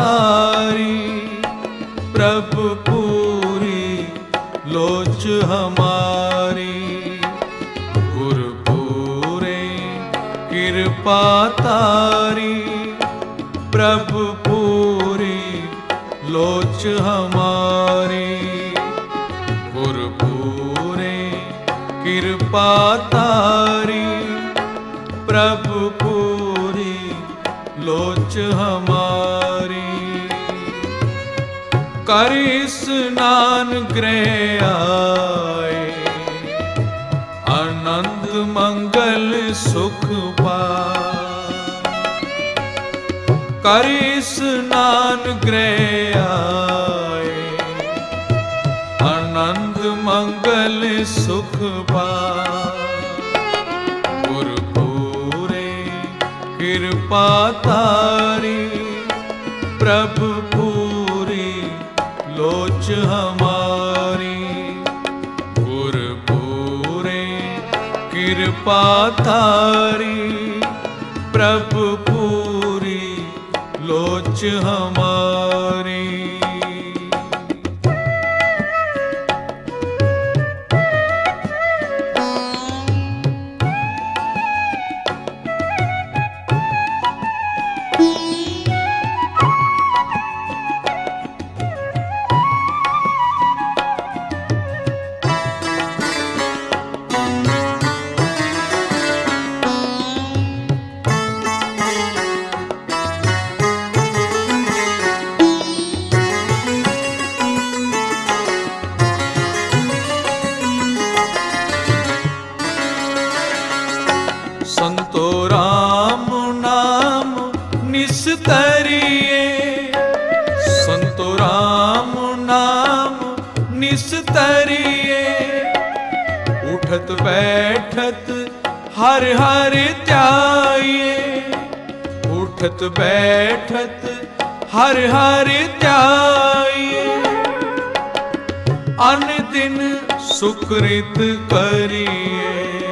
तारी, प्रभु पूरी लोच हमारी। गुर पूरे कृपा तारी, प्रभु पूरी लोच हमारी। गुर पूरे कृपा तारी, प्रभु पूरी लोच हमारी। कर स्नान गृह आए, आनंद मंगल सुख पाए। कर स्नान गृह आए, आनंद मंगल सुख पाए। गुर पूरे कृपा तारी, प्रभु पूरी लोच हमारी। गुर पूरे कृपा तारी, प्रभु पूरी लोच हमारी। संतो राम नाम निस्तरिए, संतो राम नाम निस्तरिए। उठत बैठत हर हर ध्याये, उठत बैठत हर हर ध्याये। अन दिन सुकृत करिए,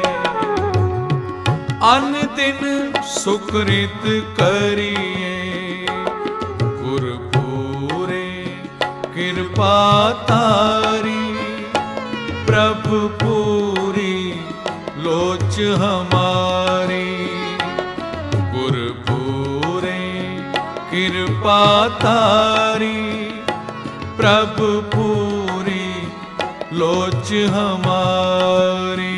अन दिन सुकृत करिए। गुर पूरे कृपा तारी, प्रभु पूरी लोच हमारी। गुर पूरे कृपा तारी, प्रभु पूरी लोच हमारी।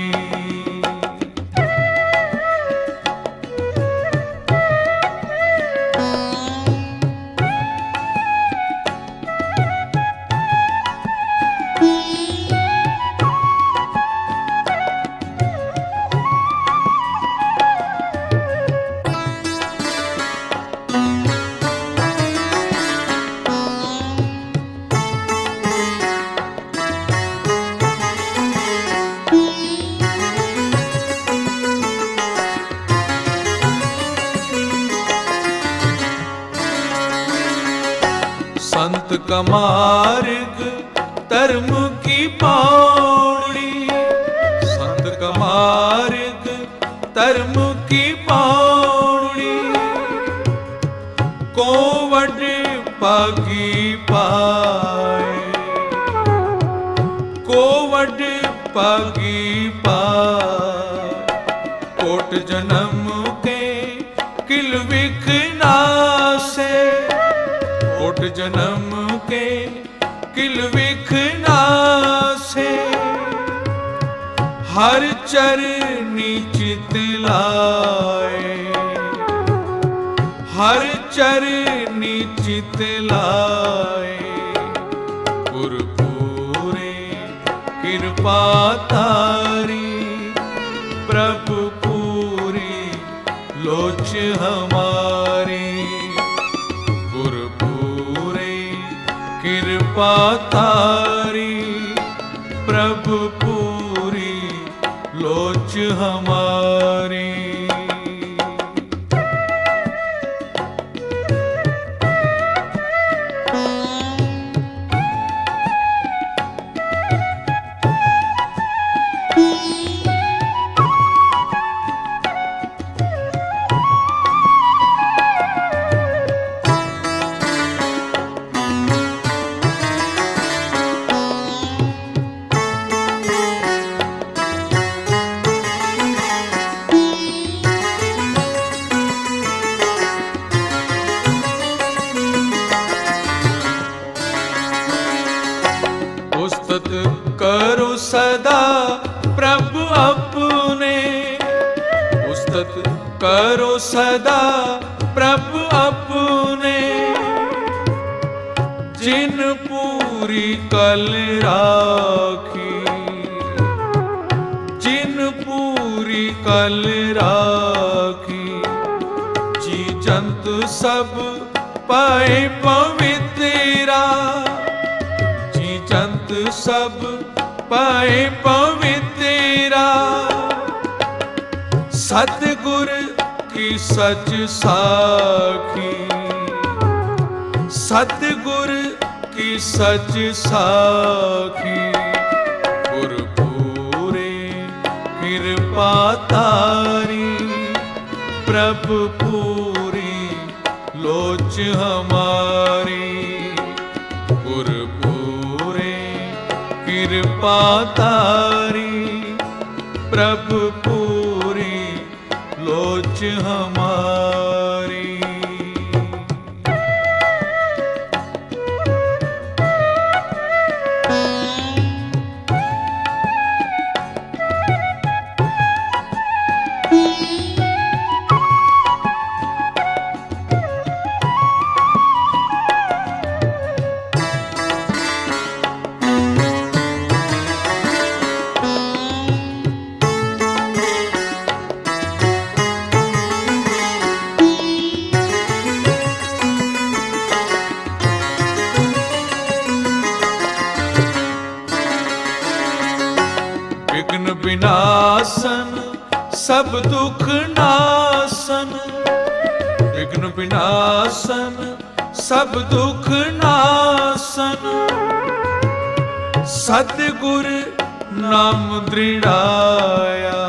संत का मार्ग धर्म की पौड़ी, संत का मार्ग धर्म की पौड़ी। को वड पागी पाए, को वड पागी पाए। कोट जन्म के किल विख नासे, कोट जन्म के किल विख नासे। हर चरनी चित लाए, हर चरनी चित लाए। गुर पूरे कृपा तारी, प्रभु पूरी लोच हमारी। गुर पूरे कृपा तारी, प्रभु पूरी लोच हमारी। उस्तत करो सदा प्रभु अपने, उस्तत करो सदा प्रभु अपने, जिन पूरी कल राखी, जिन पूरी कल राखी, जी जंत सब पाए पवित्रा, जी जंत सब पाए पवित्रा, सतगुर की सच साखी, सतगुर की सच साखी, गुर पूरे कृपा तारी, प्रभु पूरी लोच हमारी, गुर पूरे कृपा तारी, प्रभु पूरी लोच हमारी। विघ्न विनाशन सब दुख नाशन, विघ्न विनाशन सब दुख नाशन, सतगुर नाम दृढ़ाया,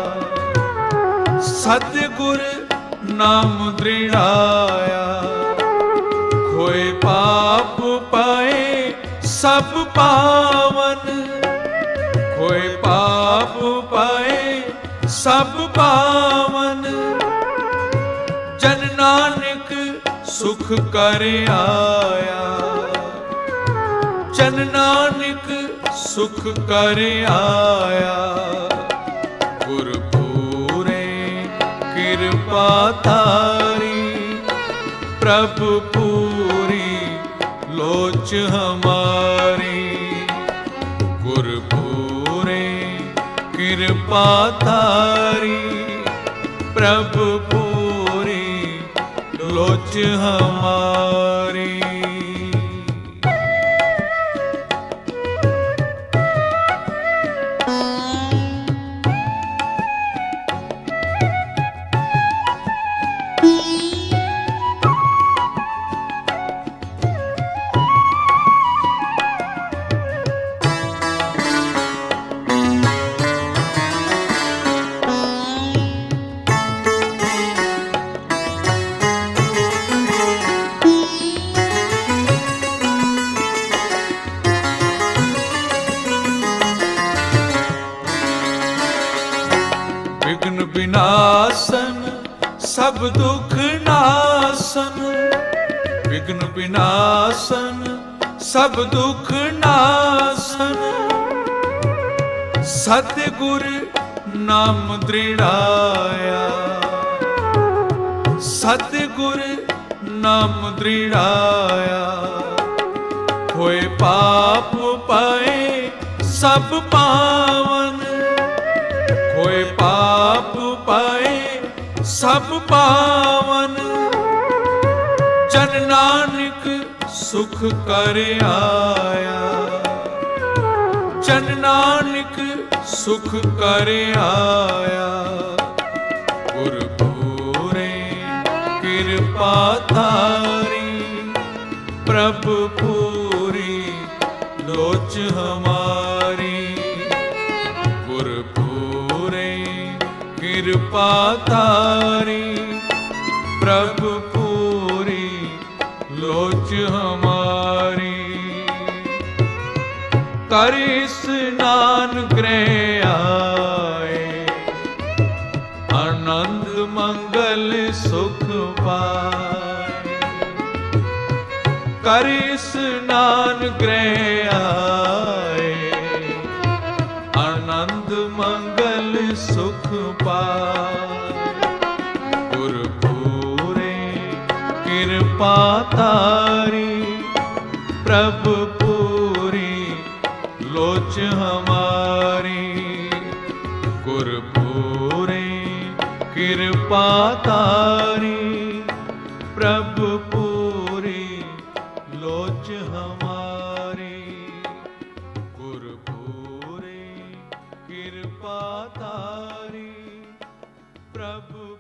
सतगुर नाम दृढ़ाया, खोए पाप पाए सब पावन, खोए पाप पाए सब पावन, जन नानक सुख कर आया, जन नानक सुख कर आया, गुर पूरे कृपा तारी, प्रभु पूरी लोच हमारी, गुर कृपा तारी, प्रभु पूरी लोच हमारी। विघ्न विनाशन सब दुख नाशन, विघ्न विनाशन सब दुख नाशन, सतगुर नाम दृढ़ाया, सतगुर नाम दृढ़ाया, खोए पाप पाए सब पावन, खोए पाप पाए सब पावन, जन नानक सुख कर आया, जन नानक सुख कर आया, गुर पूरे कृपा तारी, प्रभु पूरी लोच हमारी, गुर पूरे कृपा तारी, प्रभु पूरी लोच हमारी। कर स्नान गृह आए, आनंद मंगल सुख पाए, कर स्नान गृह आए, कृपा तारी, प्रभु पूरी लोच हमारी। गुरपुरी कृपा तारी, प्रभु पूरी लोच हमारी। गुरपुरी कृपा तारी, प्रभु